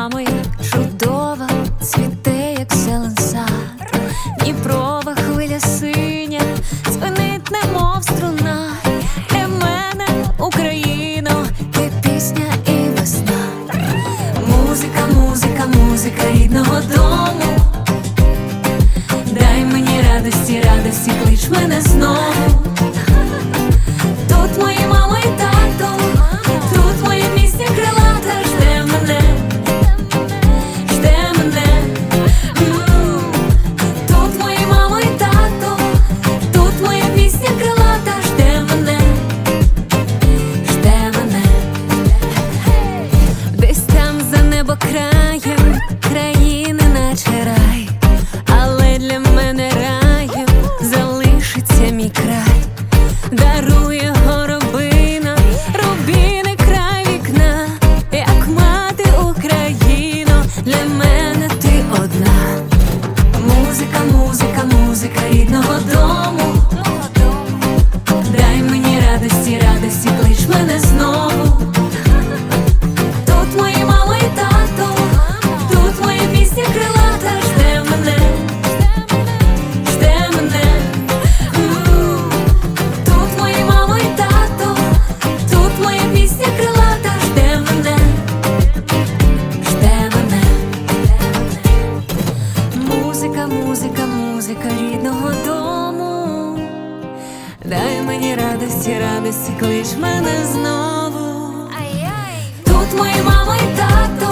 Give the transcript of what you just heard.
моя чудова, цвіте, як зелен сад. Дніпрова хвиля синя, дзвенить немов струна. Для мене, Україно, ти пісня і весна. Музика, музика, музика рідного дому. Дай мені радості, радості, клич мене знову. Тут мої мама і тато, тут моя пісня крилата. Жде мене, жде мене. Тут мої мама і тато, тут моя пісня крилата. Жде мене, жде мене. Десь там за небокраєм країни наче рай, але для мене раєм залишиться мій край. Дарує горобина, рубіни край вікна. Як мати Україно, для мене ти одна. Музика, музика, музика рідного дому. Дай мені радості, радості, клич мене знову. Тут мої мама і тато, тут моя пісня крилата. Жде мене, жде мене. Тут мої мама і тато, тут моя пісня крилата. Жде мене, жде мене. Музика, музика, музика рідного дому. Дай мені радості, радості, клич мене знову. Тут мої мама і тато,